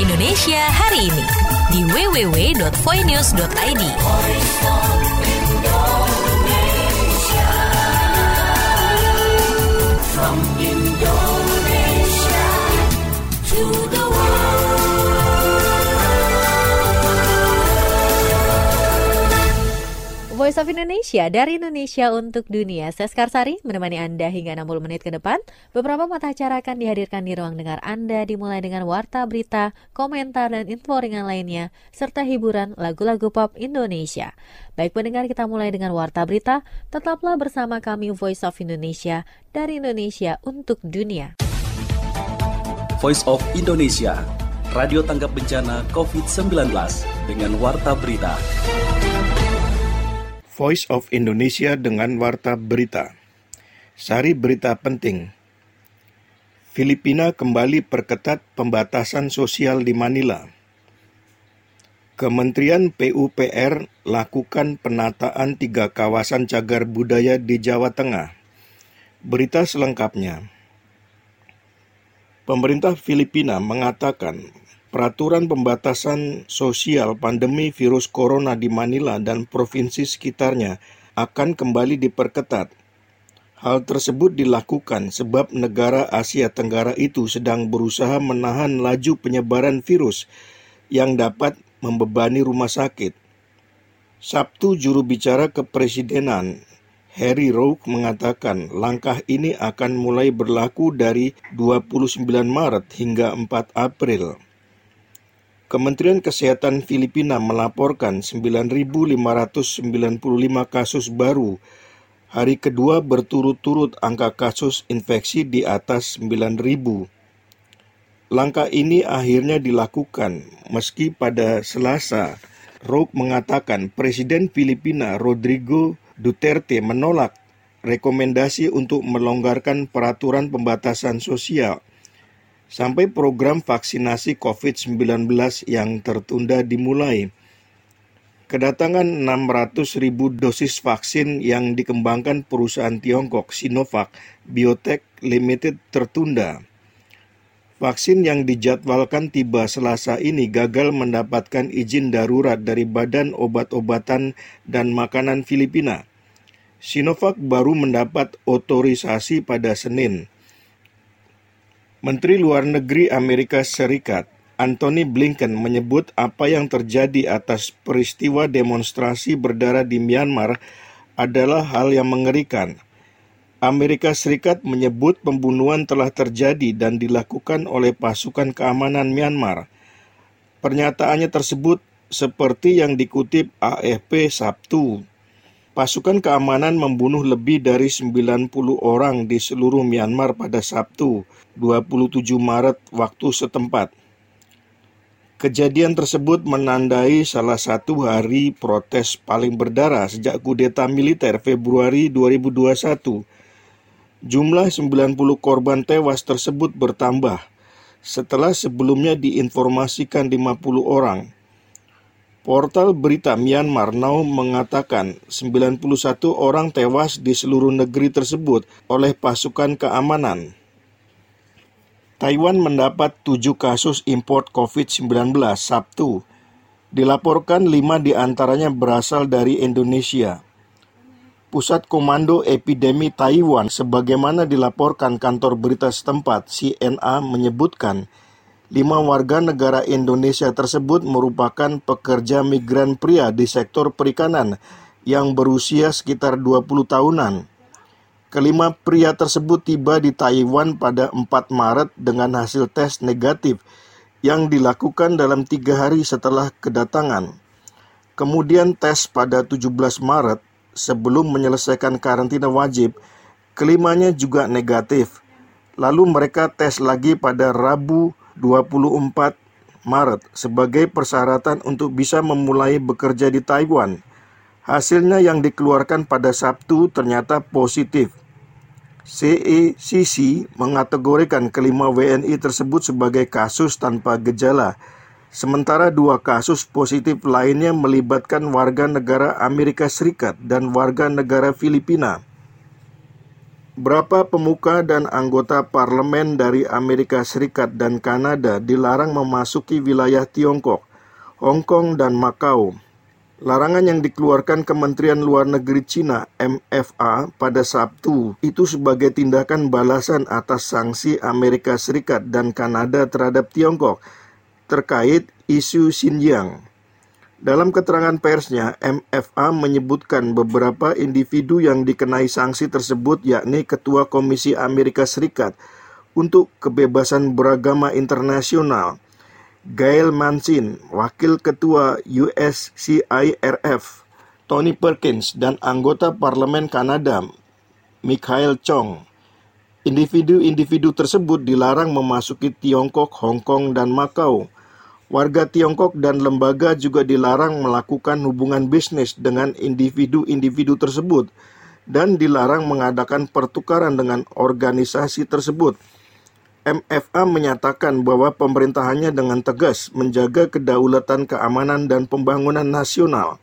Indonesia hari ini di www.voinews.id. From Indonesia to the Voice of Indonesia, dari Indonesia untuk dunia. Saya Skarsari menemani Anda hingga 60 menit ke depan. Beberapa mata acara akan dihadirkan di ruang dengar Anda, dimulai dengan warta berita, komentar, dan info ringan lainnya, serta hiburan lagu-lagu pop Indonesia. Baik pendengar, kita mulai dengan warta berita. Tetaplah bersama kami Voice of Indonesia, dari Indonesia untuk dunia. Voice of Indonesia, radio tanggap bencana COVID-19 dengan warta berita. Voice of Indonesia dengan warta berita. Sari berita penting. Filipina kembali perketat pembatasan sosial di Manila. Kementerian PUPR lakukan penataan 3 kawasan cagar budaya di Jawa Tengah. Berita selengkapnya. Pemerintah Filipina mengatakan peraturan pembatasan sosial pandemi virus corona di Manila dan provinsi sekitarnya akan kembali diperketat. Hal tersebut dilakukan sebab negara Asia Tenggara itu sedang berusaha menahan laju penyebaran virus yang dapat membebani rumah sakit. Sabtu, juru bicara kepresidenan Harry Roque mengatakan langkah ini akan mulai berlaku dari 29 Maret hingga 4 April. Kementerian Kesehatan Filipina melaporkan 9.595 kasus baru. Hari kedua berturut-turut angka kasus infeksi di atas 9.000. Langkah ini akhirnya dilakukan meski pada Selasa, Roque mengatakan Presiden Filipina Rodrigo Duterte menolak rekomendasi untuk melonggarkan peraturan pembatasan sosial sampai program vaksinasi COVID-19 yang tertunda dimulai. Kedatangan 600.000 dosis vaksin yang dikembangkan perusahaan Tiongkok Sinovac Biotech Limited tertunda. Vaksin yang dijadwalkan tiba Selasa ini gagal mendapatkan izin darurat dari Badan Obat-obatan dan Makanan Filipina. Sinovac baru mendapat otorisasi pada Senin. Menteri Luar Negeri Amerika Serikat, Antony Blinken menyebut apa yang terjadi atas peristiwa demonstrasi berdarah di Myanmar adalah hal yang mengerikan. Amerika Serikat menyebut pembunuhan telah terjadi dan dilakukan oleh pasukan keamanan Myanmar. Pernyataannya tersebut seperti yang dikutip AFP Sabtu. Pasukan keamanan membunuh lebih dari 90 orang di seluruh Myanmar pada Sabtu, 27 Maret waktu setempat. Kejadian tersebut menandai salah satu hari protes paling berdarah sejak kudeta militer Februari 2021. Jumlah 90 korban tewas tersebut bertambah setelah sebelumnya diinformasikan 50 orang. Portal berita Myanmar Now mengatakan 91 orang tewas di seluruh negeri tersebut oleh pasukan keamanan. Taiwan mendapat 7 kasus import COVID-19 Sabtu. Dilaporkan 5 diantaranya berasal dari Indonesia. Pusat Komando Epidemi Taiwan, sebagaimana dilaporkan kantor berita setempat CNA menyebutkan, 5 warga negara Indonesia tersebut merupakan pekerja migran pria di sektor perikanan yang berusia sekitar 20 tahunan. Kelima pria tersebut tiba di Taiwan pada 4 Maret dengan hasil tes negatif yang dilakukan dalam 3 hari setelah kedatangan. Kemudian tes pada 17 Maret sebelum menyelesaikan karantina wajib, kelimanya juga negatif. Lalu mereka tes lagi pada Rabu 24 Maret sebagai persyaratan untuk bisa memulai bekerja di Taiwan. Hasilnya yang dikeluarkan pada Sabtu ternyata positif. CECC mengategorikan kelima WNI tersebut sebagai kasus tanpa gejala, sementara 2 kasus positif lainnya melibatkan warga negara Amerika Serikat dan warga negara Filipina. Berapa pemuka dan anggota parlemen dari Amerika Serikat dan Kanada dilarang memasuki wilayah Tiongkok, Hong Kong, dan Makau. Larangan yang dikeluarkan Kementerian Luar Negeri Cina (MFA) pada Sabtu itu sebagai tindakan balasan atas sanksi Amerika Serikat dan Kanada terhadap Tiongkok terkait isu Xinjiang. Dalam keterangan persnya, MFA menyebutkan beberapa individu yang dikenai sanksi tersebut, yakni Ketua Komisi Amerika Serikat untuk Kebebasan Beragama Internasional, Gail Manchin, Wakil Ketua USCIRF, Tony Perkins, dan anggota Parlemen Kanada, Michael Chong. Individu-individu tersebut dilarang memasuki Tiongkok, Hong Kong, dan Makau. Warga Tiongkok dan lembaga juga dilarang melakukan hubungan bisnis dengan individu-individu tersebut dan dilarang mengadakan pertukaran dengan organisasi tersebut. MFA menyatakan bahwa pemerintahannya dengan tegas menjaga kedaulatan, keamanan, dan pembangunan nasional.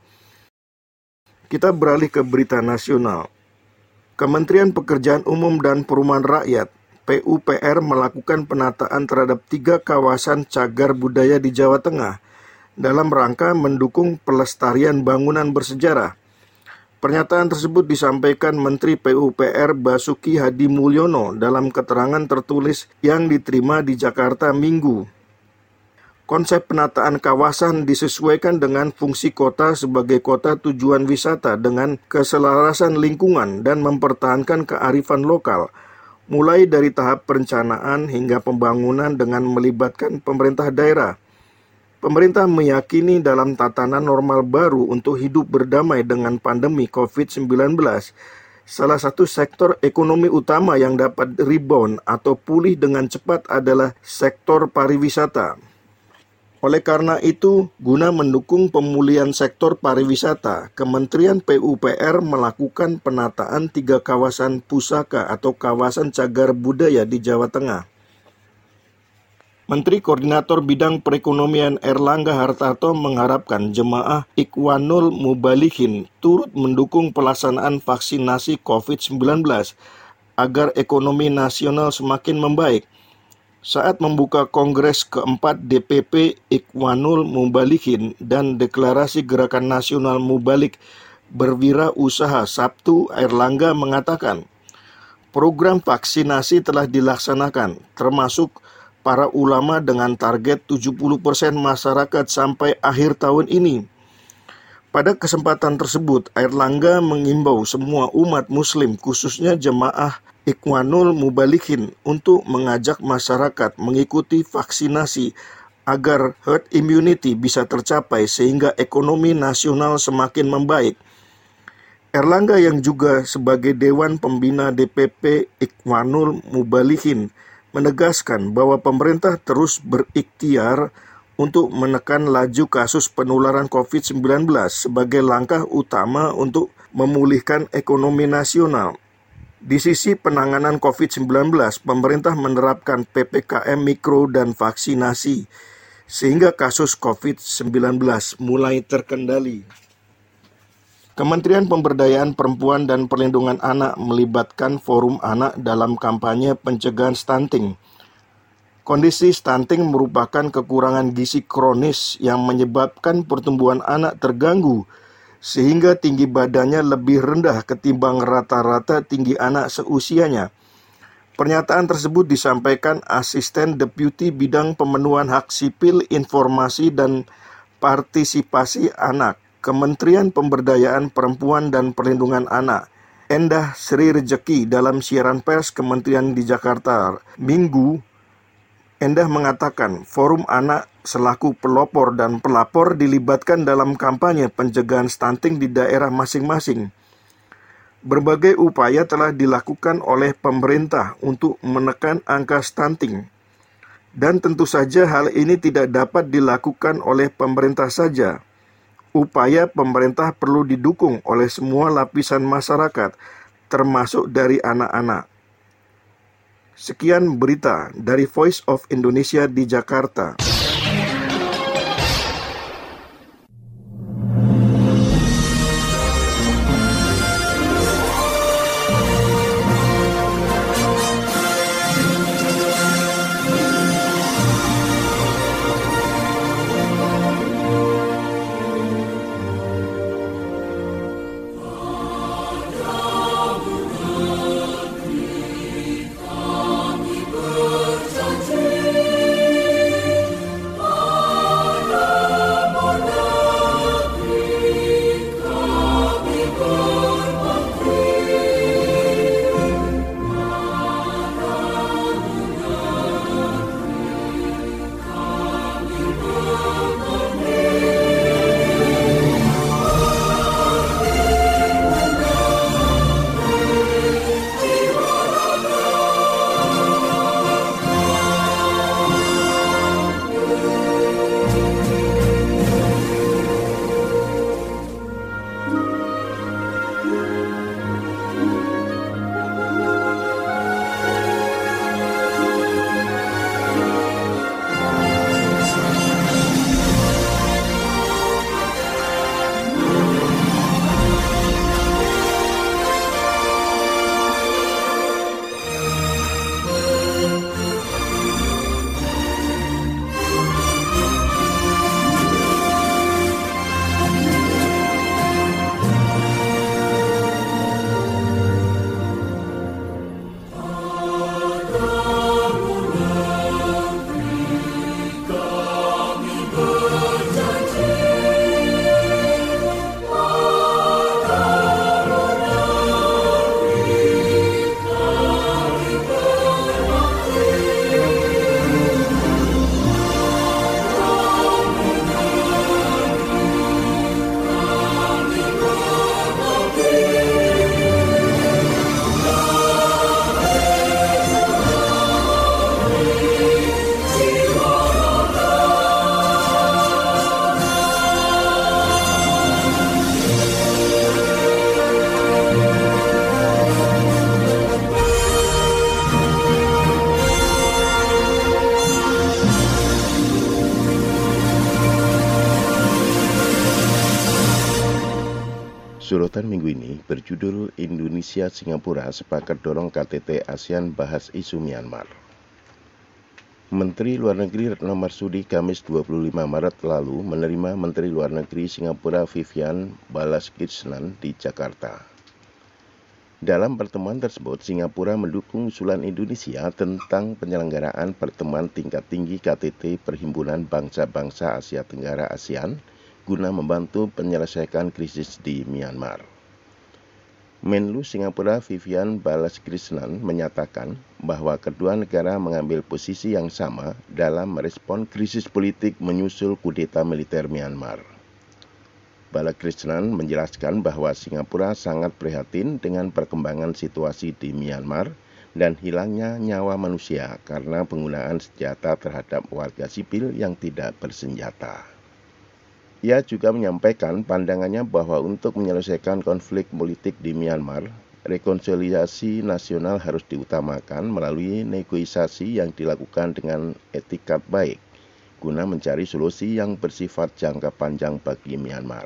Kita beralih ke berita nasional. Kementerian Pekerjaan Umum dan Perumahan Rakyat PUPR melakukan penataan terhadap 3 kawasan cagar budaya di Jawa Tengah dalam rangka mendukung pelestarian bangunan bersejarah. Pernyataan tersebut disampaikan Menteri PUPR Basuki Hadi Mulyono dalam keterangan tertulis yang diterima di Jakarta Minggu. Konsep penataan kawasan disesuaikan dengan fungsi kota sebagai kota tujuan wisata dengan keselarasan lingkungan dan mempertahankan kearifan lokal, mulai dari tahap perencanaan hingga pembangunan dengan melibatkan pemerintah daerah. Pemerintah meyakini dalam tatanan normal baru untuk hidup berdamai dengan pandemi COVID-19, salah satu sektor ekonomi utama yang dapat rebound atau pulih dengan cepat adalah sektor pariwisata. Oleh karena itu, guna mendukung pemulihan sektor pariwisata, Kementerian PUPR melakukan penataan 3 kawasan pusaka atau kawasan cagar budaya di Jawa Tengah. Menteri Koordinator Bidang Perekonomian Erlangga Hartarto mengharapkan jemaah Ikhwanul Mubalighin turut mendukung pelaksanaan vaksinasi COVID-19 agar ekonomi nasional semakin membaik. Saat membuka Kongres keempat DPP Ikhwanul Mubalighin dan Deklarasi Gerakan Nasional Mubalik Berwirausaha Sabtu, Erlangga mengatakan, program vaksinasi telah dilaksanakan, termasuk para ulama dengan target 70% masyarakat sampai akhir tahun ini. Pada kesempatan tersebut, Erlangga mengimbau semua umat muslim, khususnya jemaah Ikhwanul Mubalighin, untuk mengajak masyarakat mengikuti vaksinasi agar herd immunity bisa tercapai sehingga ekonomi nasional semakin membaik. Erlangga yang juga sebagai Dewan Pembina DPP Ikhwanul Mubalighin menegaskan bahwa pemerintah terus berikhtiar untuk menekan laju kasus penularan COVID-19 sebagai langkah utama untuk memulihkan ekonomi nasional. Di sisi penanganan COVID-19, pemerintah menerapkan PPKM Mikro dan vaksinasi, sehingga kasus COVID-19 mulai terkendali. Kementerian Pemberdayaan Perempuan dan Perlindungan Anak melibatkan Forum Anak dalam kampanye pencegahan stunting. Kondisi stunting merupakan kekurangan gizi kronis yang menyebabkan pertumbuhan anak terganggu, sehingga tinggi badannya lebih rendah ketimbang rata-rata tinggi anak seusianya. Pernyataan tersebut disampaikan Asisten Deputi Bidang Pemenuhan Hak Sipil, Informasi, dan Partisipasi Anak, Kementerian Pemberdayaan Perempuan dan Perlindungan Anak, Endah Sri Rejeki, dalam siaran pers Kementerian di Jakarta Minggu. Endah mengatakan Forum Anak selaku pelopor dan pelapor dilibatkan dalam kampanye pencegahan stunting di daerah masing-masing. Berbagai upaya telah dilakukan oleh pemerintah untuk menekan angka stunting. Dan tentu saja hal ini tidak dapat dilakukan oleh pemerintah saja. Upaya pemerintah perlu didukung oleh semua lapisan masyarakat, termasuk dari anak-anak. Sekian berita dari Voice of Indonesia di Jakarta. Sorotan minggu ini berjudul Indonesia-Singapura sepakat dorong KTT ASEAN bahas isu Myanmar. Menteri Luar Negeri Retno Marsudi Kamis 25 Maret lalu menerima Menteri Luar Negeri Singapura Vivian Balakrishnan di Jakarta. Dalam pertemuan tersebut, Singapura mendukung usulan Indonesia tentang penyelenggaraan pertemuan tingkat tinggi KTT Perhimpunan Bangsa-Bangsa Asia Tenggara ASEAN guna membantu menyelesaikan krisis di Myanmar. Menlu Singapura Vivian Balakrishnan menyatakan bahwa kedua negara mengambil posisi yang sama dalam merespon krisis politik menyusul kudeta militer Myanmar. Balakrishnan menjelaskan bahwa Singapura sangat prihatin dengan perkembangan situasi di Myanmar dan hilangnya nyawa manusia karena penggunaan senjata terhadap warga sipil yang tidak bersenjata. Ia juga menyampaikan pandangannya bahwa untuk menyelesaikan konflik politik di Myanmar, rekonsiliasi nasional harus diutamakan melalui negosiasi yang dilakukan dengan etikat baik, guna mencari solusi yang bersifat jangka panjang bagi Myanmar.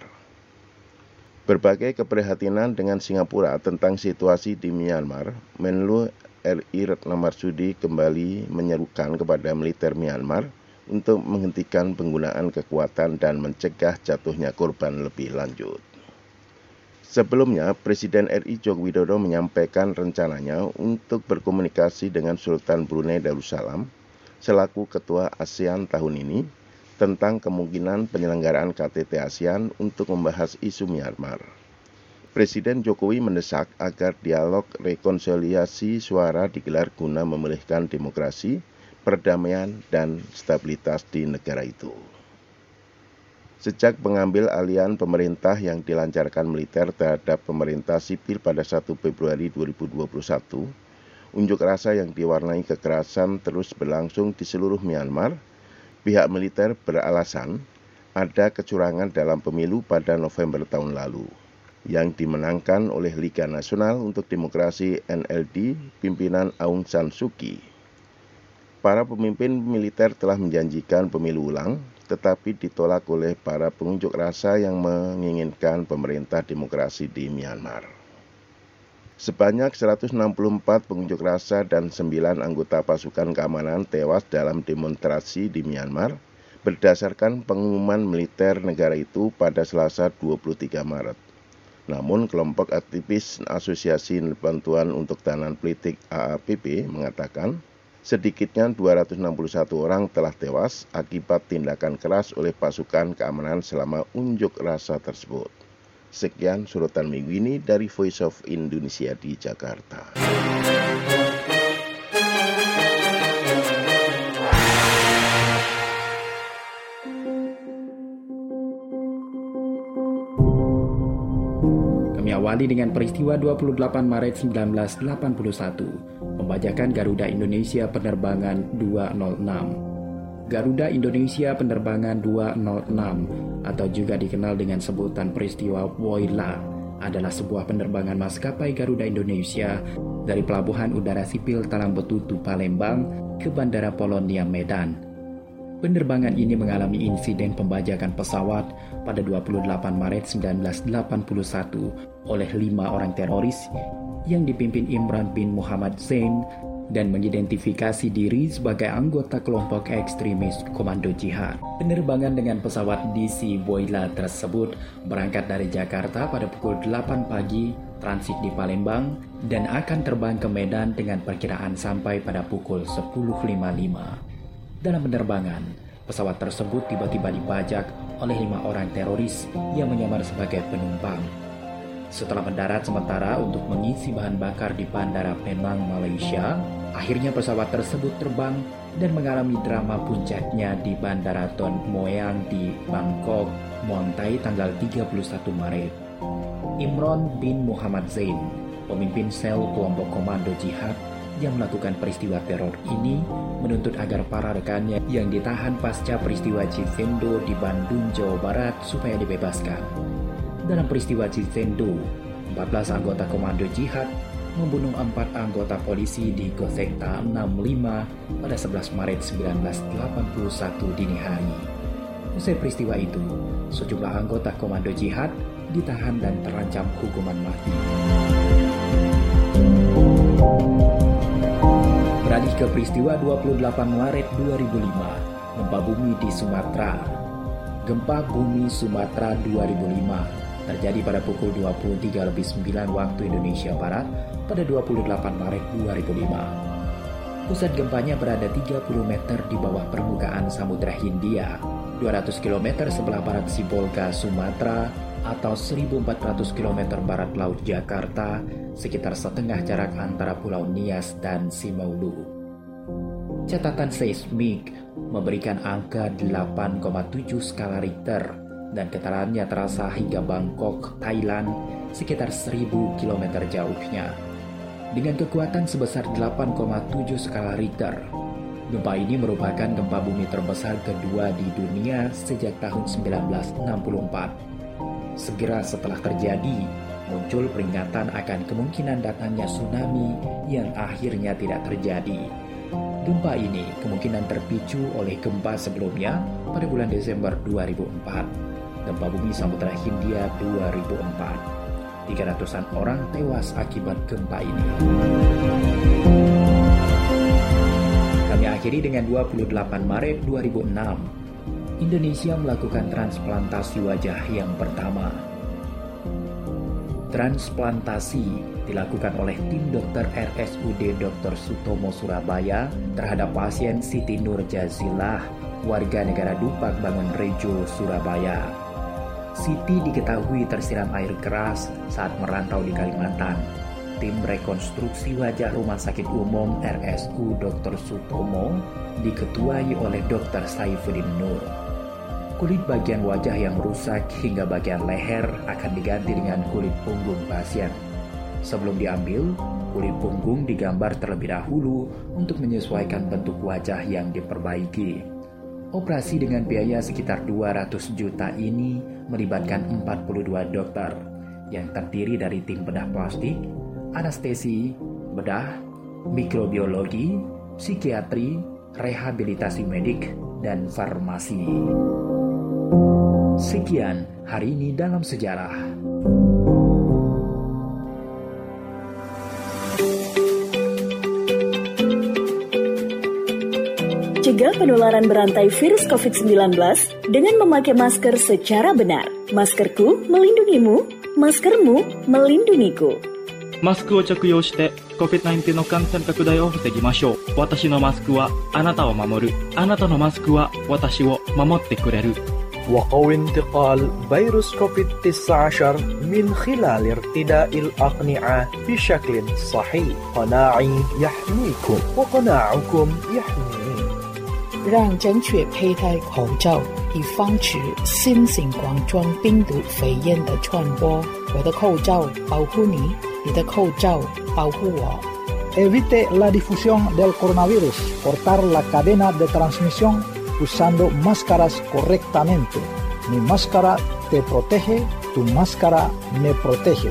Berbagai keprihatinan dengan Singapura tentang situasi di Myanmar, Menlu RI Retno Marsudi kembali menyerukan kepada militer Myanmar untuk menghentikan penggunaan kekuatan dan mencegah jatuhnya korban lebih lanjut. Sebelumnya, Presiden RI Joko Widodo menyampaikan rencananya untuk berkomunikasi dengan Sultan Brunei Darussalam selaku Ketua ASEAN tahun ini tentang kemungkinan penyelenggaraan KTT ASEAN untuk membahas isu Myanmar. Presiden Jokowi mendesak agar dialog rekonsiliasi suara digelar guna memulihkan demokrasi, perdamaian, dan stabilitas di negara itu. Sejak pengambil alihan pemerintah yang dilancarkan militer terhadap pemerintah sipil pada 1 Februari 2021, unjuk rasa yang diwarnai kekerasan terus berlangsung di seluruh Myanmar. Pihak militer beralasan ada kecurangan dalam pemilu pada November tahun lalu, yang dimenangkan oleh Liga Nasional untuk Demokrasi NLD pimpinan Aung San Suu Kyi. Para pemimpin militer telah menjanjikan pemilu ulang, tetapi ditolak oleh para pengunjuk rasa yang menginginkan pemerintah demokrasi di Myanmar. Sebanyak 164 pengunjuk rasa dan 9 anggota pasukan keamanan tewas dalam demonstrasi di Myanmar berdasarkan pengumuman militer negara itu pada Selasa 23 Maret. Namun kelompok aktivis Asosiasi Bantuan untuk Tahanan Politik AAPP mengatakan sedikitnya 261 orang telah tewas akibat tindakan keras oleh pasukan keamanan selama unjuk rasa tersebut. Sekian sorotan minggu ini dari Voice of Indonesia di Jakarta. Kami awali dengan peristiwa 28 Maret 1981. Pembajakan Garuda Indonesia penerbangan 206. Garuda Indonesia penerbangan 206 atau juga dikenal dengan sebutan peristiwa Woyla adalah sebuah penerbangan maskapai Garuda Indonesia dari Pelabuhan Udara Sipil Talambetutu Palembang ke Bandara Polonia Medan. Penerbangan ini mengalami insiden pembajakan pesawat pada 28 Maret 1981 oleh 5 orang teroris yang dipimpin Imran bin Muhammad Zain dan mengidentifikasi diri sebagai anggota kelompok ekstremis Komando Jihad. Penerbangan dengan pesawat DC Woyla tersebut berangkat dari Jakarta pada pukul 8 pagi, transit di Palembang, dan akan terbang ke Medan dengan perkiraan sampai pada pukul 10.55. Dalam penerbangan, pesawat tersebut tiba-tiba dibajak oleh 5 orang teroris yang menyamar sebagai penumpang. Setelah mendarat sementara untuk mengisi bahan bakar di Bandara Penang, Malaysia, akhirnya pesawat tersebut terbang dan mengalami drama puncaknya di Bandara Ton Mueang di Bangkok, Muang Thai tanggal 31 Maret. Imran bin Muhammad Zain, pemimpin sel kelompok Komando Jihad yang melakukan peristiwa teror ini, menuntut agar para rekannya yang ditahan pasca peristiwa Jizendo di Bandung, Jawa Barat supaya dibebaskan. Dalam peristiwa Jizendo, 14 anggota Komando Jihad membunuh 4 anggota polisi di Gosekta 65 pada 11 Maret 1981 dini hari. Usai peristiwa itu, sejumlah anggota Komando Jihad ditahan dan terancam hukuman mati. Beralih ke peristiwa 28 Maret 2005, gempa bumi di Sumatera. Gempa bumi Sumatera 2005 terjadi pada pukul 23.09 waktu Indonesia Barat pada 28 Maret 2005. Pusat gempanya berada 30 meter di bawah permukaan Samudra Hindia, 200 km sebelah barat Sibolga, Sumatera, atau 1.400 km barat Laut Jakarta, sekitar setengah jarak antara Pulau Nias dan Simeulue. Catatan seismik memberikan angka 8,7 skala Richter dan getarannya terasa hingga Bangkok, Thailand, sekitar 1.000 km jauhnya. Dengan kekuatan sebesar 8,7 skala Richter, gempa ini merupakan gempa bumi terbesar kedua di dunia sejak tahun 1964. Segera setelah terjadi, muncul peringatan akan kemungkinan datangnya tsunami yang akhirnya tidak terjadi. Gempa ini kemungkinan terpicu oleh gempa sebelumnya pada bulan Desember 2004, gempa bumi Samudra Hindia 2004. 300-an orang tewas akibat gempa ini. Kami akhiri dengan 28 Maret 2006. Indonesia melakukan transplantasi wajah yang pertama. Transplantasi dilakukan oleh tim dokter RSUD Dr. Sutomo Surabaya terhadap pasien Siti Nur Jazilah, warga negara Dupak Bangun Rejo, Surabaya. Siti diketahui tersiram air keras saat merantau di Kalimantan. Tim rekonstruksi wajah Rumah Sakit Umum RSU Dr. Sutomo diketuai oleh Dr. Saifuddin Nur. Kulit bagian wajah yang rusak hingga bagian leher akan diganti dengan kulit punggung pasien. Sebelum diambil, kulit punggung digambar terlebih dahulu untuk menyesuaikan bentuk wajah yang diperbaiki. Operasi dengan biaya sekitar 200 juta ini melibatkan 42 dokter yang terdiri dari tim bedah plastik, anestesi, bedah, mikrobiologi, psikiatri, rehabilitasi medik, dan farmasi. Sekian hari ini dalam sejarah. Cegah penularan berantai virus COVID-19 dengan memakai masker secara benar. Maskerku melindungimu, maskermu melindungiku. マスクを着用して COVID-19 の感染拡大を防ぎましょう。私のマスクはあなたを守る。あなたのマスクは私を守ってくれる。 وقوي انتقال فيروس كوفيد-19 من خلال ارتداء الأقنعة بشكل صحيح. قناعي يحميكم وقناعكم يحميني. 让正确佩戴口罩，以防止新型冠状病毒肺炎的传播。我的口罩保护你，你的口罩保护我。 Evite la difusión del coronavirus. Cortar la cadena de transmisión usando máscaras correctamente. Mi máscara te protege, tu máscara me protege.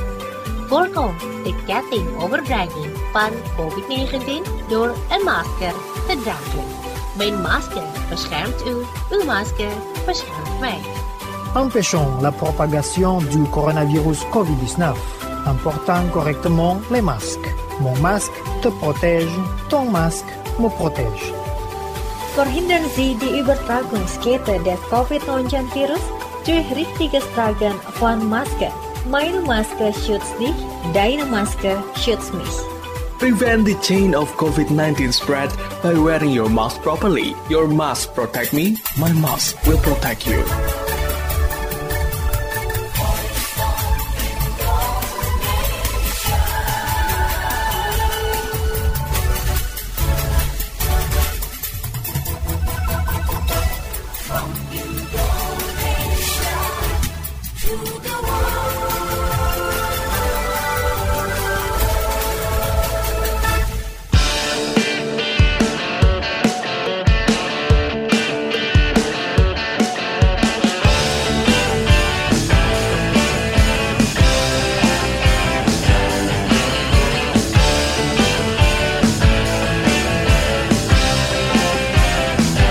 Voorkom de ketting overdraging van COVID-19 door een masker te dragen. Mijn masker beschermt u, uw masker beschermt mij. Empêchons la propagation du coronavirus COVID-19 en portant correctement les masques. Mon masque te protège, ton masque me protège. Verhindern Sie die Übertragungskette des Covid-19-Virus durch richtiges Tragen von Maske. Meine Maske schützt dich, deine Maske schützt mich. Prevent the chain of COVID-19 spread by wearing your mask properly. Your mask protect me, my mask will protect you.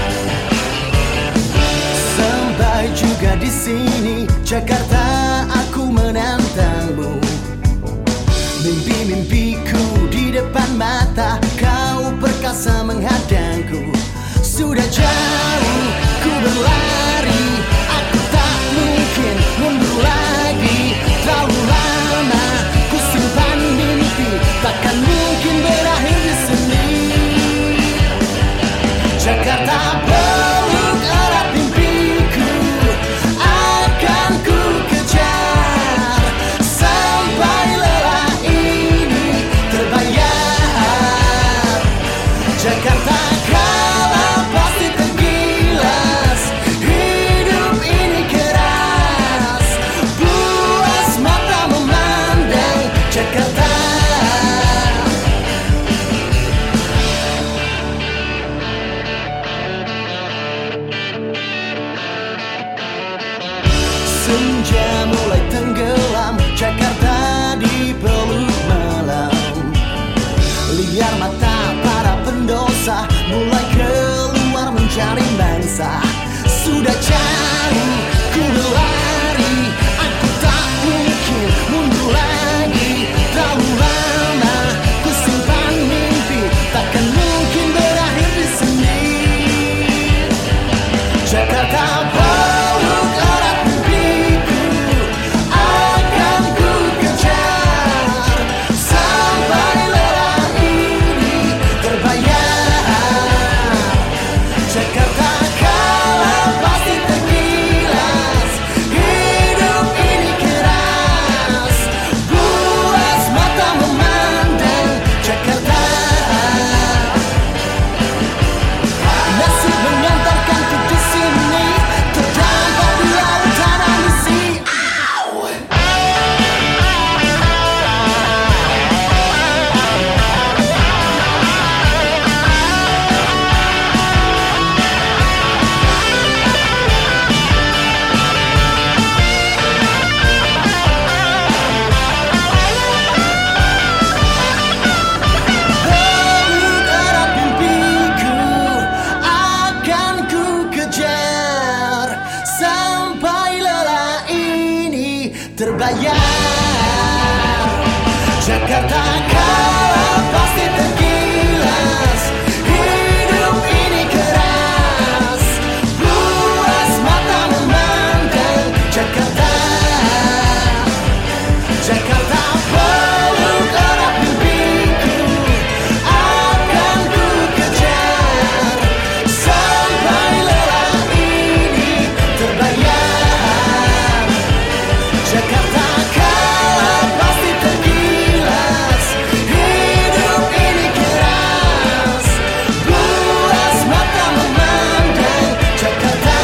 Jakarta Sudah jauh ku berlari, aku tak mungkin mundur lagi. Terlalu lama ku simpan mimpi, takkan mungkin berakhir di sini. Jakarta peluk erat mimpiku, akan ku kejar sampai lelah ini terbayar. Jakarta kala pasti tergilas, hidup ini keras, puas mata memandang Jakarta. Senja mulai tenggelam, Jakarta dipeluk malam. Liar mata para pendosa mulai keluar mencari mangsa. Sudah jauh ku berlari, aku tak mungkin mundur lagi. Terlalu lama ku simpan mimpi, takkan mungkin berakhir di sini. Jakarta peluk erat mimpiku, akan ku kejar sampai lelah ini terbayar. Jakarta kala pasti tergilas, hidup ini keras, puas mata memandang Jakarta. Nasib mengantarkanku di sini, terdampar di lautan ambisi. Peluk erat mimpiku, akan ku kejar sampai lelah ini terbayar. Jakarta kala pasti tergilas, hidup ini keras, puas mata memandang Jakarta. Jakarta peluk erat mimpiku, akan ku kejar sampai lelah ini terbayar. Jakarta kala pasti tergilas, hidup ini keras, puas mata memandang Jakarta.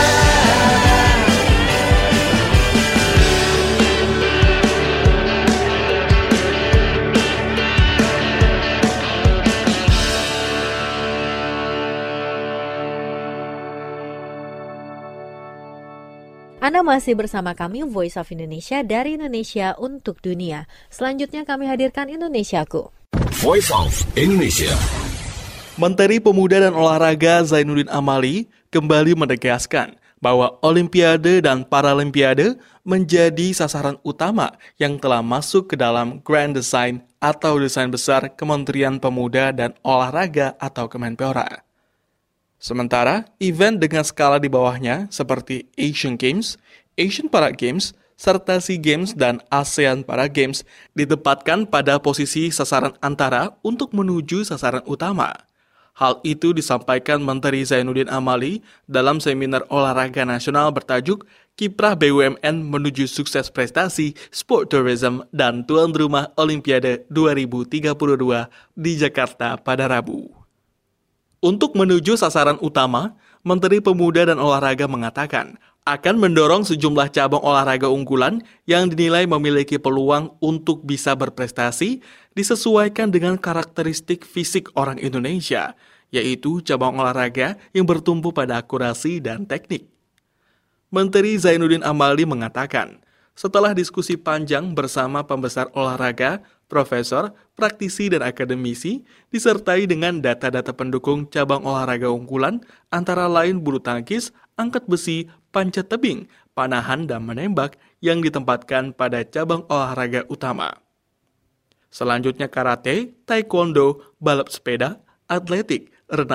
Anda masih bersama kami Voice of Indonesia dari Indonesia untuk dunia. Selanjutnya kami hadirkan Indonesiaku. Voice of Indonesia. Menteri Pemuda dan Olahraga Zainuddin Amali kembali menegaskan bahwa Olimpiade dan Paralimpiade menjadi sasaran utama yang telah masuk ke dalam Grand Design atau desain besar Kementerian Pemuda dan Olahraga atau Kemenpora. Sementara, event dengan skala di bawahnya seperti Asian Games, Asian Para Games, serta SEA Games dan ASEAN Para Games ditempatkan pada posisi sasaran antara untuk menuju sasaran utama. Hal itu disampaikan Menteri Zainuddin Amali dalam seminar olahraga nasional bertajuk Kiprah BUMN Menuju Sukses Prestasi, Sport Tourism, dan Tuan Rumah Olimpiade 2032 di Jakarta pada Rabu. Untuk menuju sasaran utama, Menteri Pemuda dan Olahraga mengatakan akan mendorong sejumlah cabang olahraga unggulan yang dinilai memiliki peluang untuk bisa berprestasi disesuaikan dengan karakteristik fisik orang Indonesia, yaitu cabang olahraga yang bertumpu pada akurasi dan teknik. Menteri Zainuddin Amali mengatakan, setelah diskusi panjang bersama pembesar olahraga, profesor, praktisi, dan akademisi, disertai dengan data-data pendukung cabang olahraga unggulan, antara lain bulu tangkis, angkat besi, panjat tebing, panahan, dan menembak yang ditempatkan pada cabang olahraga utama. Selanjutnya karate, taekwondo, balap sepeda, atletik, renang,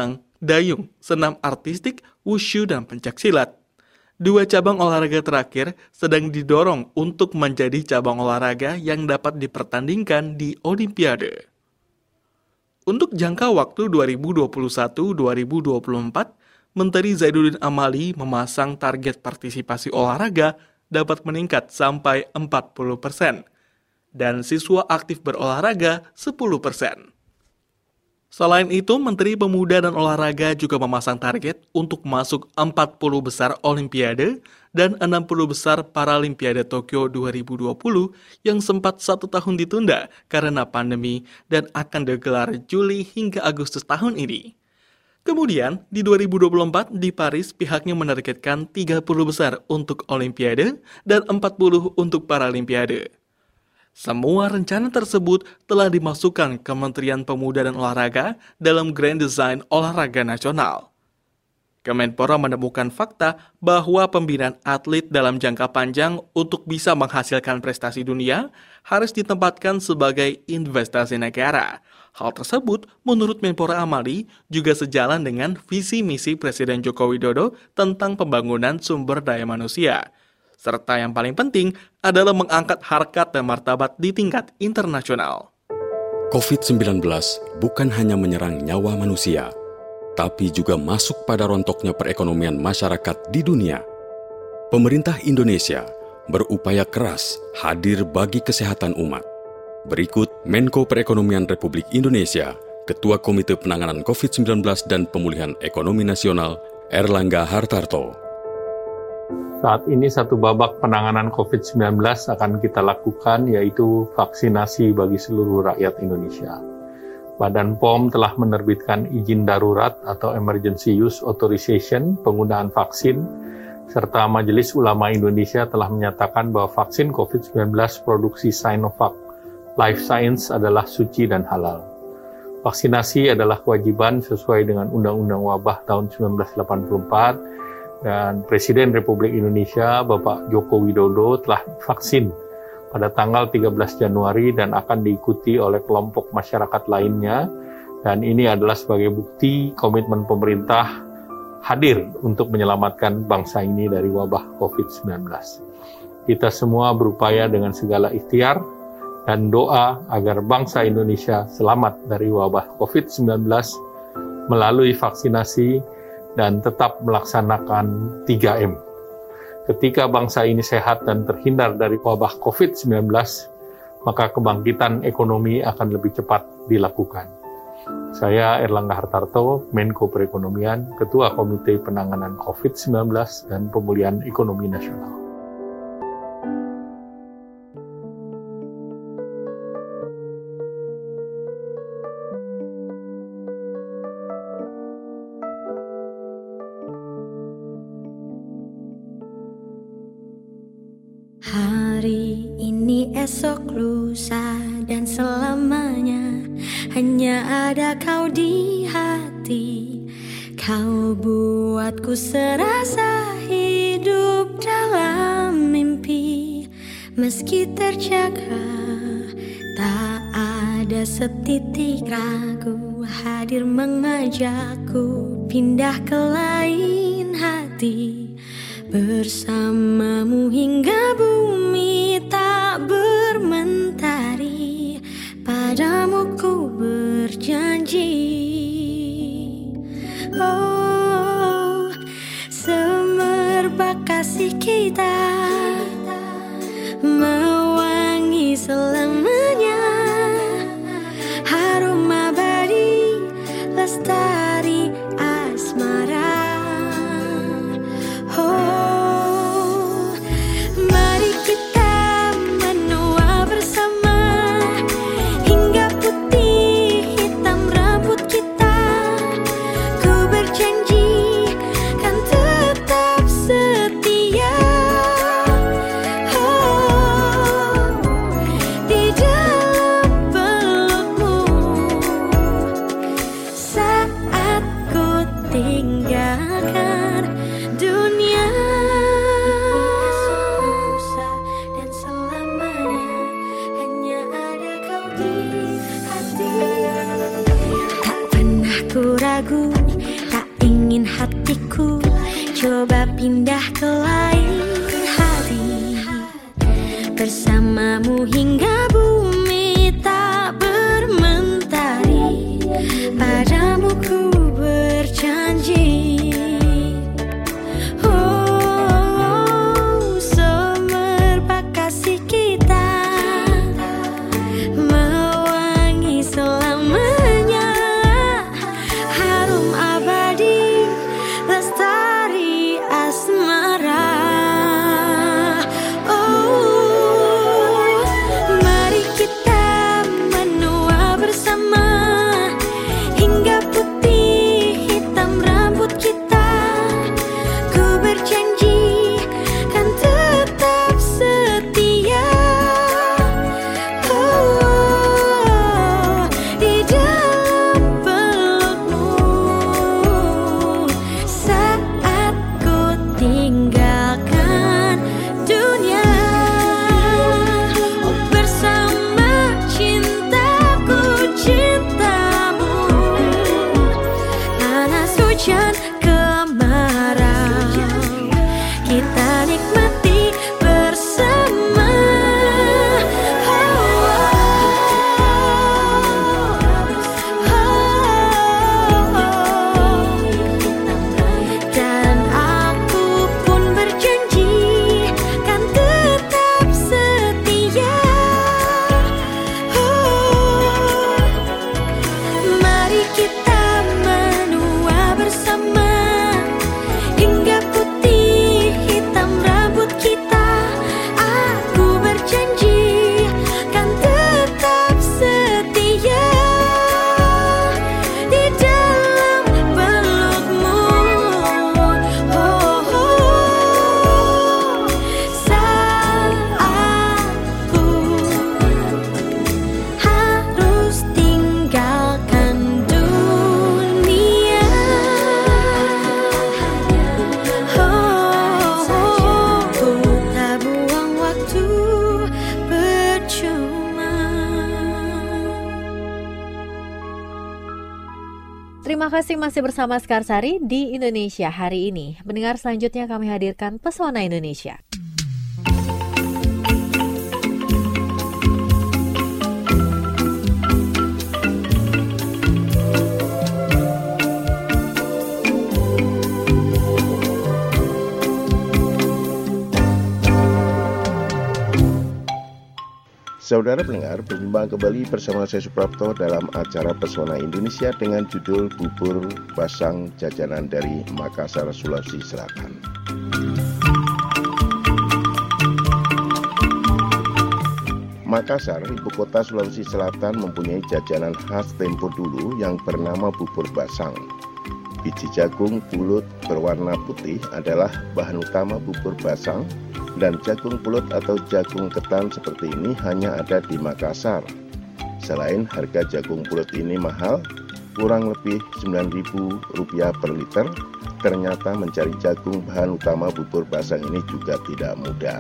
dayung, senam artistik, wushu, dan pencaksilat. 2 cabang olahraga terakhir sedang didorong untuk menjadi cabang olahraga yang dapat dipertandingkan di Olimpiade. Untuk jangka waktu 2021-2024, Menteri Zainuddin Amali memasang target partisipasi olahraga dapat meningkat sampai 40%, dan siswa aktif berolahraga 10%. Selain itu, Menteri Pemuda dan Olahraga juga memasang target untuk masuk 40 besar Olimpiade dan 60 besar Paralimpiade Tokyo 2020 yang sempat 1 tahun ditunda karena pandemi dan akan digelar Juli hingga Agustus tahun ini. Kemudian, di 2024 di Paris pihaknya menargetkan 30 besar untuk Olimpiade dan 40 untuk Paralimpiade. Semua rencana tersebut telah dimasukkan Kementerian Pemuda dan Olahraga dalam Grand Design Olahraga Nasional. Kemenpora menemukan fakta bahwa pembinaan atlet dalam jangka panjang untuk bisa menghasilkan prestasi dunia harus ditempatkan sebagai investasi negara. Hal tersebut, menurut Menpora Amali, juga sejalan dengan visi misi Presiden Joko Widodo tentang pembangunan sumber daya manusia. Serta yang paling penting adalah mengangkat harkat dan martabat di tingkat internasional. COVID-19 bukan hanya menyerang nyawa manusia, tapi juga masuk pada rontoknya perekonomian masyarakat di dunia. Pemerintah Indonesia berupaya keras hadir bagi kesehatan umat. Berikut Menko Perekonomian Republik Indonesia, Ketua Komite Penanganan COVID-19 dan Pemulihan Ekonomi Nasional, Erlangga Hartarto. Saat ini satu babak penanganan COVID-19 akan kita lakukan, yaitu vaksinasi bagi seluruh rakyat Indonesia. Badan POM telah menerbitkan izin darurat atau Emergency Use Authorization penggunaan vaksin, serta Majelis Ulama Indonesia telah menyatakan bahwa vaksin COVID-19 produksi Sinovac Life Science adalah suci dan halal. Vaksinasi adalah kewajiban sesuai dengan Undang-Undang Wabah tahun 1984, dan Presiden Republik Indonesia Bapak Joko Widodo telah vaksin pada tanggal 13 Januari dan akan diikuti oleh kelompok masyarakat lainnya. Dan ini adalah sebagai bukti komitmen pemerintah hadir untuk menyelamatkan bangsa ini dari wabah COVID-19. Kita semua berupaya dengan segala ikhtiar dan doa agar bangsa Indonesia selamat dari wabah COVID-19 melalui vaksinasi dan tetap melaksanakan 3M. Ketika bangsa ini sehat dan terhindar dari wabah COVID-19, maka kebangkitan ekonomi akan lebih cepat dilakukan. Saya Erlangga Hartarto, Menko Perekonomian, Ketua Komite Penanganan COVID-19 dan Pemulihan Ekonomi Nasional. Hari ini, esok, lusa, dan selamanya hanya ada kau di hati. Kau buatku serasa hidup dalam mimpi. Meski terjaga, tak ada setitik ragu. Hadir mengajakku pindah ke lain hati. Bersamamu hingga bumi tak bermentari. Padamu ku berjanji. Oh, semerbak kasih kita mewangi selamanya. Harum abadi lestari asmara. Oh, mari kita menua bersama hingga putih hitam rambut kita. Ku berjanji kan tetap setia. Oh, di pindah ke lain hari, bersamamu hingga bumi tak bermentari. Padamu ku berjanji, oh, semerbak kasih kita mewangi selamanya, harum abadi lestari asmara. Oh, mari kita menua bersama hingga putih hitam rambut kita. Ku berjanji kan tetap setia, oh, di dalam pelukmu saat ku tinggalkan dunia. Oh, bersama cintaku cintamu, panas hujan kemarau kita nikmati bersama. Dan aku pun berjanji kan tetap setia. Mari kita menua bersama hingga putih hitam rambut kita. Aku berjanji kan tetap setia di dalam pelukmu. Oh, saat aku harus tinggalkan dunia. Oh, ku tak buang waktu percuma. Terima kasih masih bersama Sekarsari di Indonesia hari ini. Mendengar selanjutnya kami hadirkan Pesona Indonesia. Saudara pendengar, berjumpa kembali bersama saya Suprapto dalam acara Pesona Indonesia dengan judul Bubur Basang Jajanan dari Makassar, Sulawesi Selatan. Makassar, ibu kota Sulawesi Selatan, mempunyai jajanan khas tempo dulu yang bernama bubur basang. Biji jagung pulut berwarna putih adalah bahan utama bubur basang, dan jagung pulut atau jagung ketan seperti ini hanya ada di Makassar. Selain harga jagung pulut ini mahal, kurang lebih Rp9.000 per liter, ternyata mencari jagung bahan utama bubur basang ini juga tidak mudah.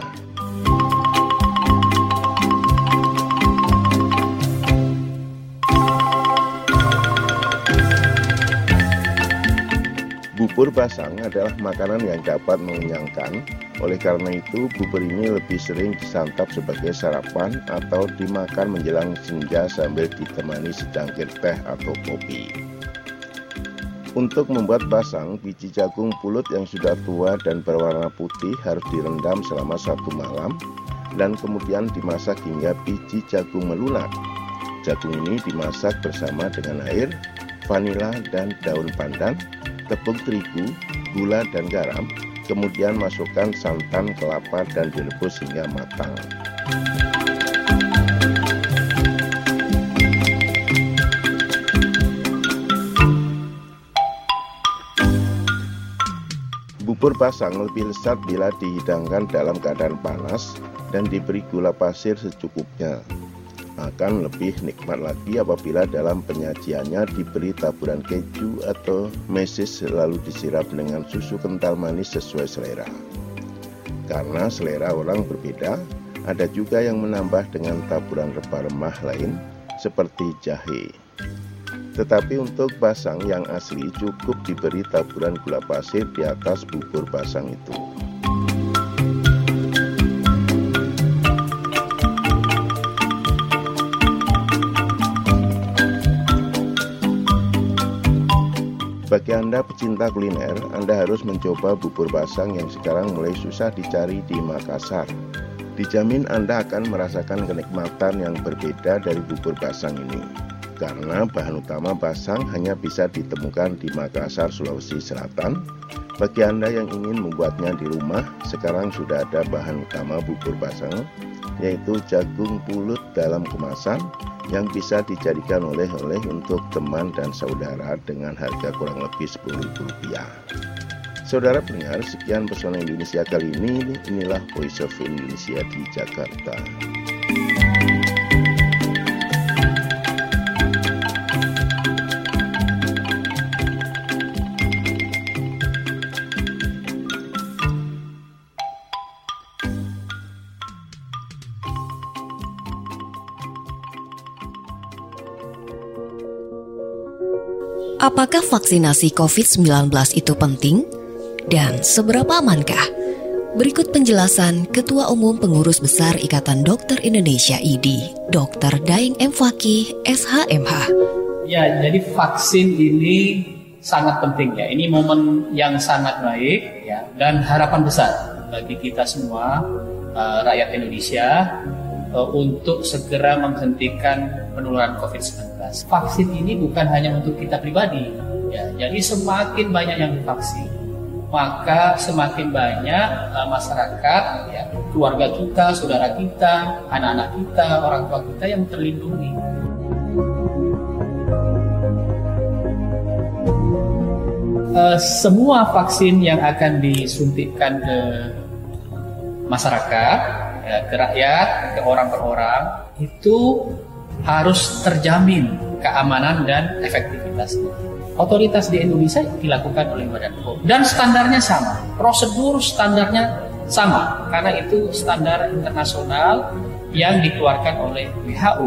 Bubur basang adalah makanan yang dapat mengenyangkan, oleh karena itu bubur ini lebih sering disantap sebagai sarapan atau dimakan menjelang senja sambil ditemani secangkir teh atau kopi. Untuk membuat basang, biji jagung pulut yang sudah tua dan berwarna putih harus direndam selama 1 malam dan kemudian dimasak hingga biji jagung melunak. Jagung ini dimasak bersama dengan air, vanila dan daun pandan, tepung terigu, gula dan garam, kemudian masukkan santan, kelapa dan direbus hingga matang. Bubur basang lebih lezat bila dihidangkan dalam keadaan panas dan diberi gula pasir secukupnya. Akan lebih nikmat lagi apabila dalam penyajiannya diberi taburan keju atau mesis lalu disiram dengan susu kental manis sesuai selera. Karena selera orang berbeda, ada juga yang menambah dengan taburan rempah-rempah lain seperti jahe. Tetapi untuk basang yang asli cukup diberi taburan gula pasir di atas bubur basang itu. Bagi Anda pecinta kuliner, Anda harus mencoba bubur basang yang sekarang mulai susah dicari di Makassar. Dijamin Anda akan merasakan kenikmatan yang berbeda dari bubur basang ini. Karena bahan utama basang hanya bisa ditemukan di Makassar, Sulawesi Selatan. Bagi Anda yang ingin membuatnya di rumah, sekarang sudah ada bahan utama bubur basang, yaitu jagung pulut dalam kemasan yang bisa dijadikan oleh-oleh untuk teman dan saudara dengan harga kurang lebih Rp10.000. Saudara pendengar, sekian Pesona Indonesia kali ini. Inilah Voice of Indonesia di Jakarta. Apakah vaksinasi COVID-19 itu penting? Dan seberapa amankah? Berikut penjelasan Ketua Umum Pengurus Besar Ikatan Dokter Indonesia IDI, Dr. Daeng M. Fakih, SHMH. Ya, jadi vaksin ini sangat penting ya. Ini momen yang sangat baik ya, dan harapan besar bagi kita semua rakyat Indonesia untuk segera menghentikan penularan COVID-19. Vaksin ini bukan hanya untuk kita pribadi, ya. Jadi semakin banyak yang divaksin, maka semakin banyak masyarakat, ya, keluarga kita, saudara kita, anak-anak kita, orang tua kita yang terlindungi. Semua vaksin yang akan disuntikkan ke masyarakat, ya, ke rakyat, ke orang per orang, itu harus terjamin keamanan dan efektivitasnya. Otoritas di Indonesia dilakukan oleh Badan POM dan standarnya sama, prosedur standarnya sama karena itu standar internasional yang dikeluarkan oleh WHO.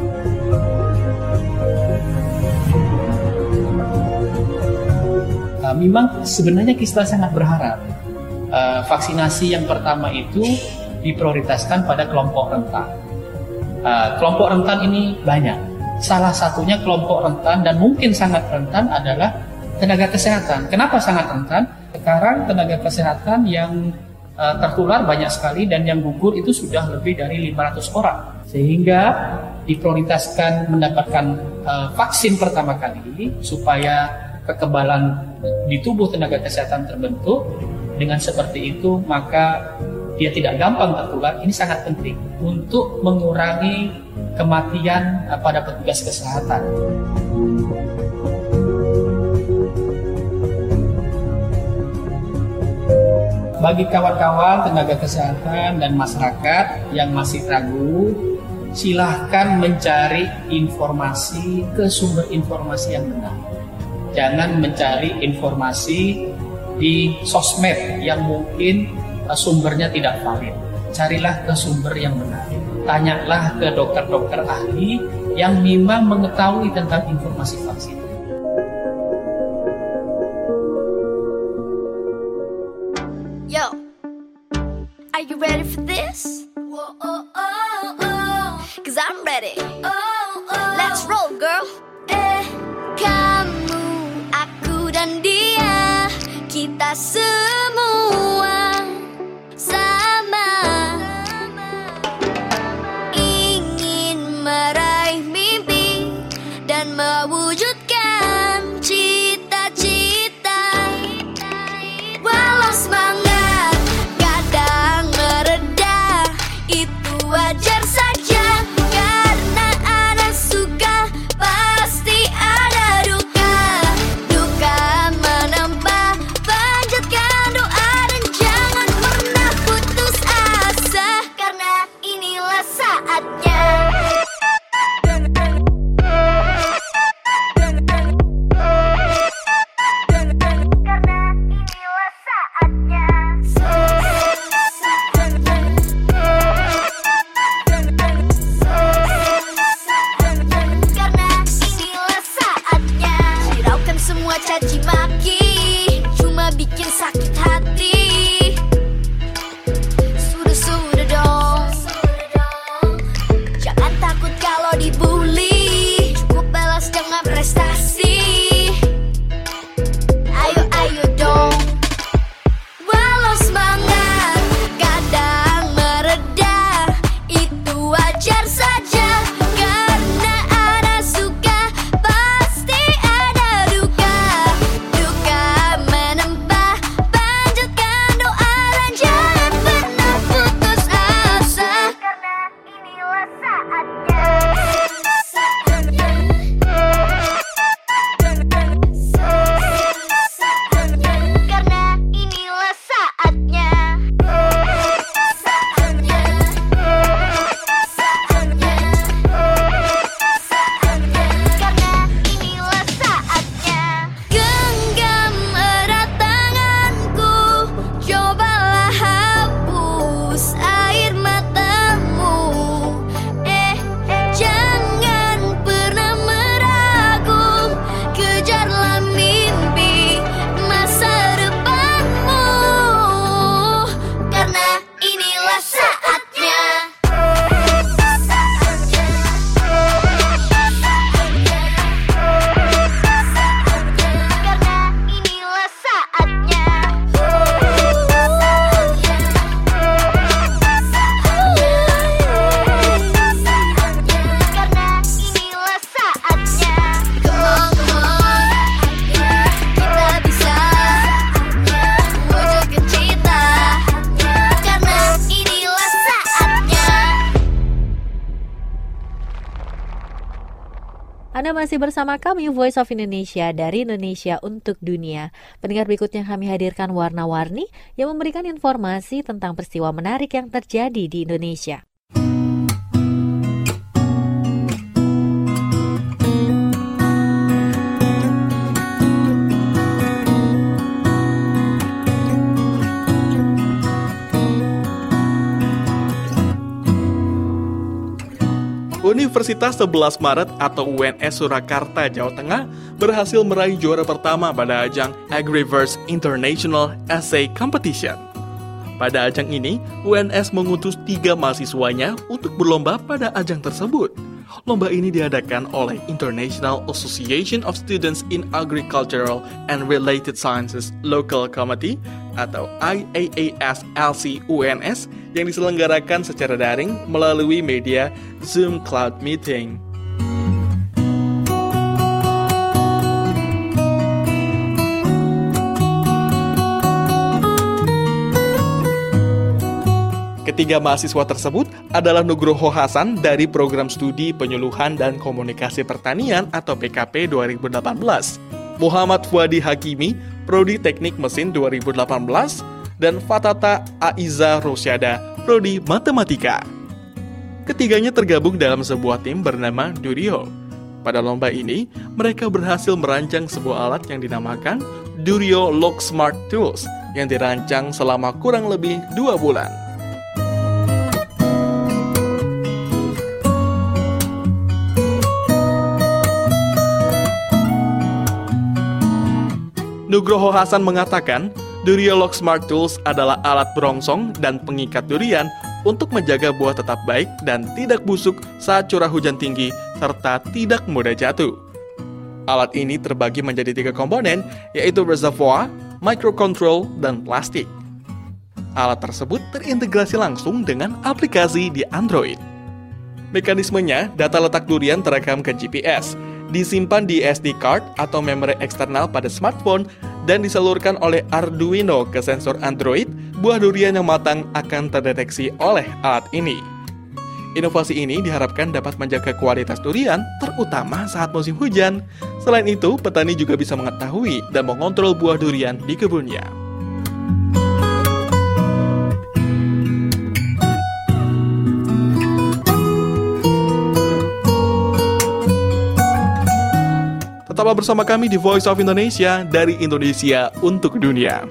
Memang sebenarnya kita sangat berharap vaksinasi yang pertama itu diprioritaskan pada kelompok rentan. Kelompok rentan ini banyak. Salah satunya kelompok rentan dan mungkin sangat rentan adalah tenaga kesehatan. Kenapa sangat rentan? Sekarang tenaga kesehatan yang tertular banyak sekali dan yang gugur itu sudah lebih dari 500 orang. Sehingga diprioritaskan mendapatkan vaksin pertama kali supaya kekebalan di tubuh tenaga kesehatan terbentuk. Dengan seperti itu maka dia tidak gampang tertular. Ini sangat penting untuk mengurangi kematian pada petugas kesehatan. Bagi kawan-kawan tenaga kesehatan dan masyarakat yang masih ragu, silahkan mencari informasi ke sumber informasi yang benar. Jangan mencari informasi di sosmed yang mungkin sumbernya tidak valid. Carilah ke sumber yang benar. Tanyalah ke dokter-dokter ahli yang memang mengetahui tentang informasi vaksin. Yo, are you ready for this? Whoa, oh, oh, oh. 'Cause I'm ready. Oh, oh. Let's roll, girl. Kamu, aku dan dia, kita semua sama, ingin meraih mimpi dan mewujudkan cita-cita. Walau semangat kadang mereda, itu wajar saja, karena ada suka pasti ada duka. Duka menambah panjatkan Anda masih bersama kami Voice of Indonesia dari Indonesia untuk dunia. Pendengar, berikutnya kami hadirkan warna-warni yang memberikan informasi tentang peristiwa menarik yang terjadi di Indonesia. Universitas 11 Maret atau UNS Surakarta, Jawa Tengah berhasil meraih juara pertama pada ajang Agriverse International Essay Competition. Pada ajang ini, UNS mengutus 3 mahasiswanya untuk berlomba pada ajang tersebut. Lomba ini diadakan oleh International Association of Students in Agricultural and Related Sciences Local Committee atau IAAS-LC UNS yang diselenggarakan secara daring melalui media Zoom Cloud Meeting. Ketiga mahasiswa tersebut adalah Nugroho Hasan dari Program Studi Penyuluhan dan Komunikasi Pertanian atau PKP 2018, Muhammad Fuadi Hakimi, Prodi Teknik Mesin 2018, dan Fatata Aiza Rosyada, Prodi Matematika. Ketiganya tergabung dalam sebuah tim bernama Durio. Pada lomba ini, mereka berhasil merancang sebuah alat yang dinamakan Durio Log Smart Tools yang dirancang selama kurang lebih 2 bulan. Nugroho Hasan mengatakan, Duriolog Smart Tools adalah alat berongsong dan pengikat durian untuk menjaga buah tetap baik dan tidak busuk saat curah hujan tinggi, serta tidak mudah jatuh. Alat ini terbagi menjadi 3 komponen, yaitu reservoir, microcontrol, dan plastik. Alat tersebut terintegrasi langsung dengan aplikasi di Android. Mekanismenya, data letak durian terekam ke GPS, disimpan di SD card atau memori eksternal pada smartphone, dan disalurkan oleh Arduino ke sensor Android. Buah durian yang matang akan terdeteksi oleh alat ini. Inovasi ini diharapkan dapat menjaga kualitas durian, terutama saat musim hujan. Selain itu, petani juga bisa mengetahui dan mengontrol buah durian di kebunnya. Tetaplah bersama kami di Voice of Indonesia dari Indonesia untuk dunia.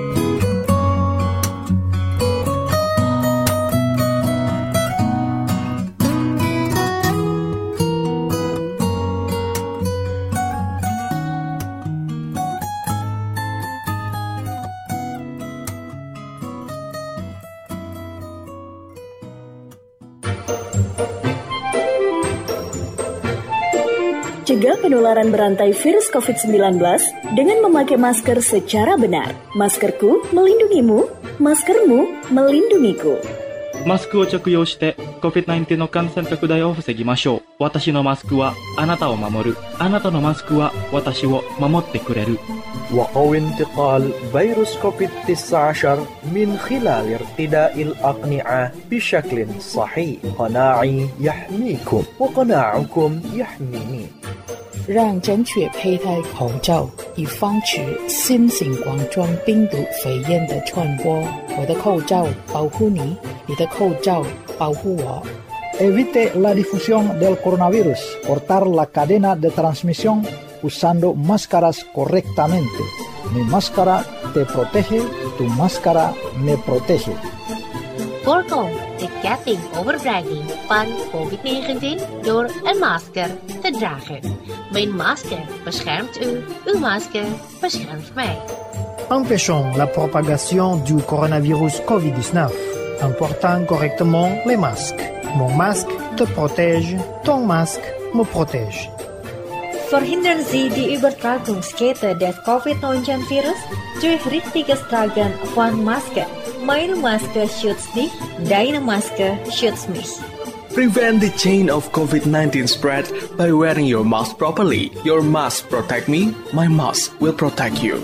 Cegah penularan berantai virus COVID-19 dengan memakai masker secara benar. Maskerku melindungimu, maskermu melindungiku. マスクを着用して COVID-19 の感染拡大を防ぎましょう。私のマスクはあなたを守る。あなたのマスクは私を守ってくれる。 وقوي انتقال فيروس كوفيد-19 من خلال ارتداء الأقنعة بشكل صحيح. قناعي يحميكم وقناعكم يحميني. 让正确佩戴口罩，以防止新型冠状病毒肺炎的传播。我的口罩保护你，你的口罩保护我。 Evite la difusión del coronavirus. Cortar la cadena de transmisión usando máscaras correctamente. Mi máscara te protege, tu máscara me protege. Voorkom de ketting overdraging van COVID-19 door een masker te dragen. Mijn masker beschermt u, uw masker beschermt mij. Empêchons la propagation du coronavirus COVID-19 en portant correctement les masques. Mon masque te protège, ton masque me protège. Verhindern Sie die Übertragungskette des COVID-19-Virus durch richtiges Tragen von Maske. Meine Maske schützt dich, deine Maske schützt mich. Prevent the chain of COVID-19 spread by wearing your mask properly. Your mask protect me, my mask will protect you.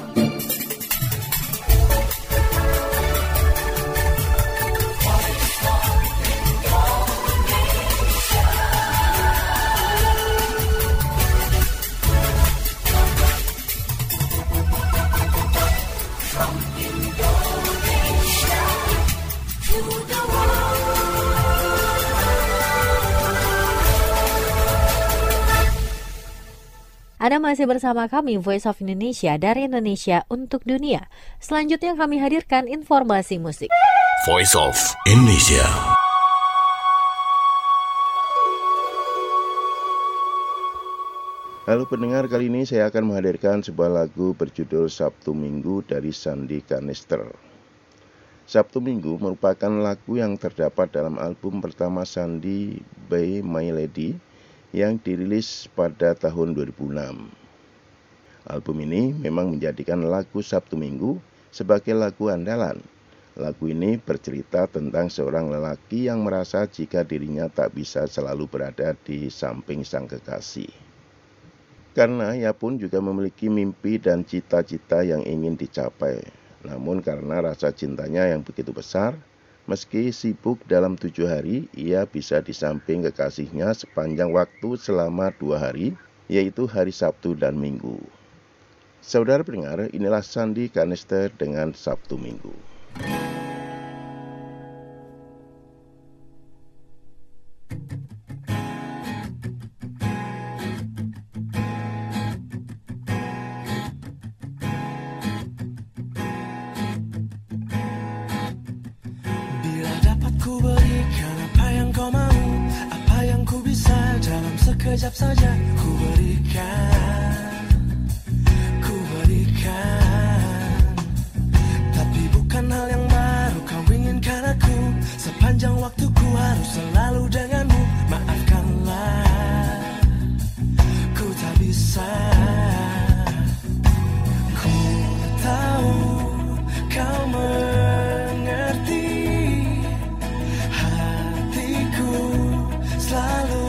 Anda masih bersama kami Voice of Indonesia dari Indonesia untuk Dunia. Selanjutnya kami hadirkan informasi musik. Voice of Indonesia. Halo pendengar, kali ini saya akan menghadirkan sebuah lagu berjudul Sabtu Minggu dari Sandy Canister. Sabtu Minggu merupakan lagu yang terdapat dalam album pertama Sandy by My Lady yang dirilis pada tahun 2006. Album ini memang menjadikan lagu Sabtu Minggu sebagai lagu andalan. Lagu ini bercerita tentang seorang lelaki yang merasa jika dirinya tak bisa selalu berada di samping sang kekasih. Karena ia pun juga memiliki mimpi dan cita-cita yang ingin dicapai. Namun karena rasa cintanya yang begitu besar, meski sibuk dalam 7 hari, ia bisa di samping kekasihnya sepanjang waktu selama 2 hari, yaitu hari Sabtu dan Minggu. Saudara pendengar, inilah Sandy Canister dengan Sabtu Minggu. Sekejap saja ku berikan, tapi bukan hal yang baru kau inginkan aku. Sepanjang waktuku harus selalu denganmu. Maafkanlah, ku tak bisa. Ku tahu kau mengerti, hatiku selalu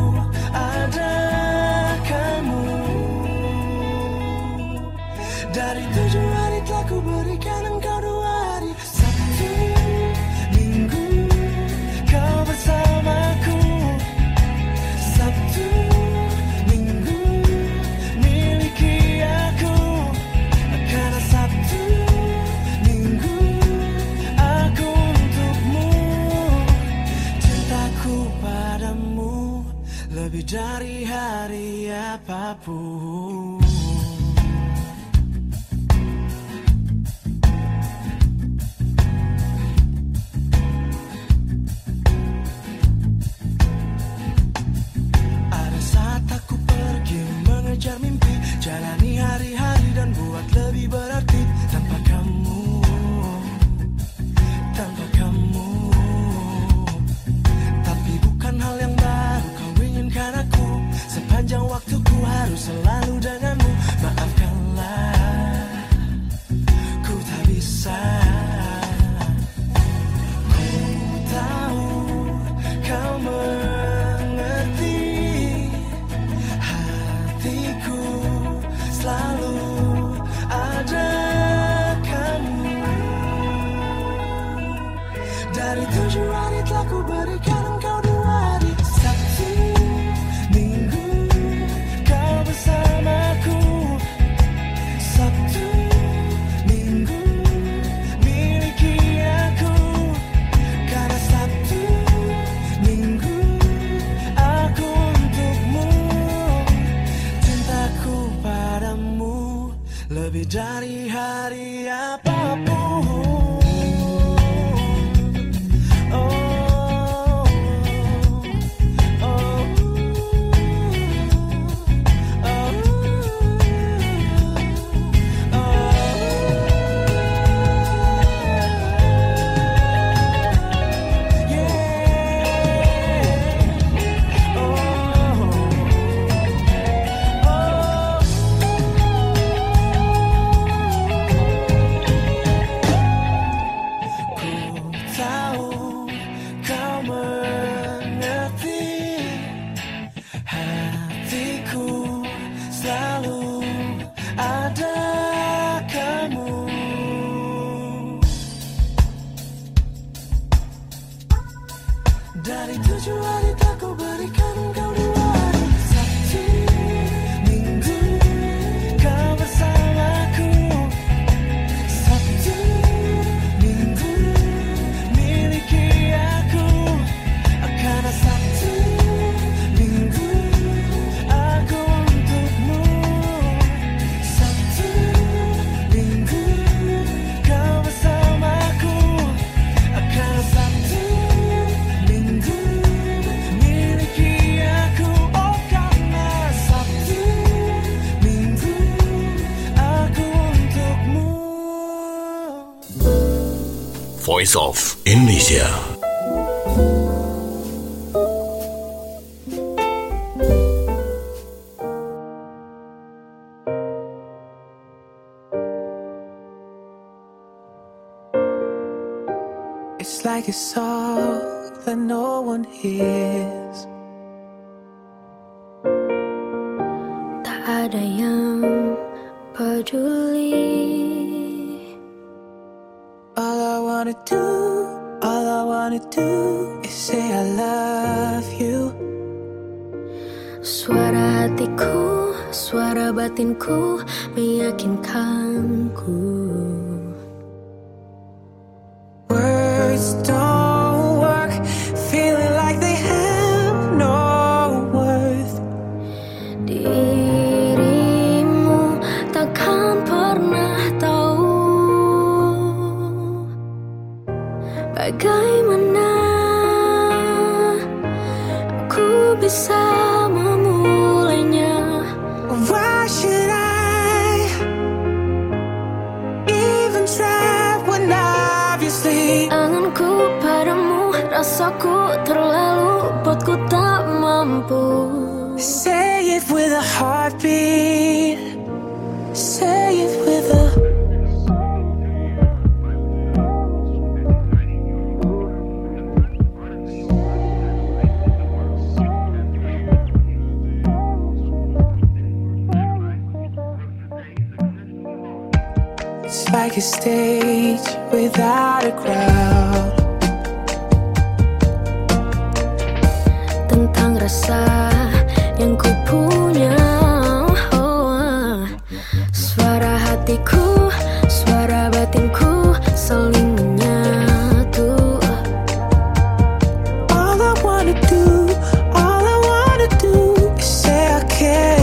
dari 7 hari telah ku berikan engkau 2 hari. Sabtu, Minggu, kau bersamaku. Sabtu, Minggu, miliki aku. Karena Sabtu, Minggu, aku untukmu. Cintaku padamu lebih dari hari apapun. Mengejar mimpi, jalani hari-hari dan buat lebih berarti. Tanpa kamu, tapi bukan hal yang baru kau inginkan aku. Sepanjang waktuku harus selalu denganmu. Maafkanlah, ku tak bisa. Ku tahu kau mengerti, hatiku selalu ada kamu. Dari 7 hari telah ku berikan engkau 2 hari. Sabtu, Minggu, kau bersamaku. Sabtu, Minggu, miliki aku. Karena Sabtu, Minggu, aku untukmu. Cintaku padamu lebih dari hari apapun. Dari 7 hari tak ku berikan engkau 2 hari. Sabtu, Minggu, kau bersamaku. Sabtu, Minggu, miliki aku. Karena Sabtu, Minggu, aku untukmu. Voice of Indonesia. It's like a song that no one hears. Tak ada yang peduli. All I wanna do is say I love you. Suara hatiku, suara batinku meyakinkanku. Words don't work, feeling like they have no worth. Dirimu takkan pernah tahu bagaimana aku bisa memulainya. Why should I even try when obviously anganku padamu, rasaku terlalu buatku tak mampu. Say it with a heartbeat. Say it with a It's like a stage without a crowd. Tentang rasa yang ku punya, suara hatiku, suara batinku saling menyatu. All I wanna do is say I care.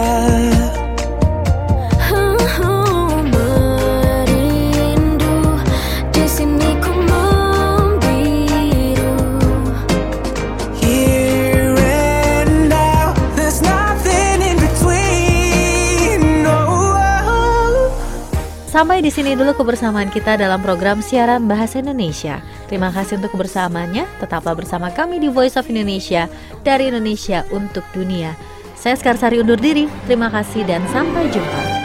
Merindu, di sini ku membiru. Here and now, there's nothing in between. No. Sampai di sini dulu kebersamaan kita dalam program siaran Bahasa Indonesia. Terima kasih untuk kebersamaannya. Tetaplah bersama kami di Voice of Indonesia, dari Indonesia untuk dunia. Saya Sekarsari undur diri. Terima kasih dan sampai jumpa.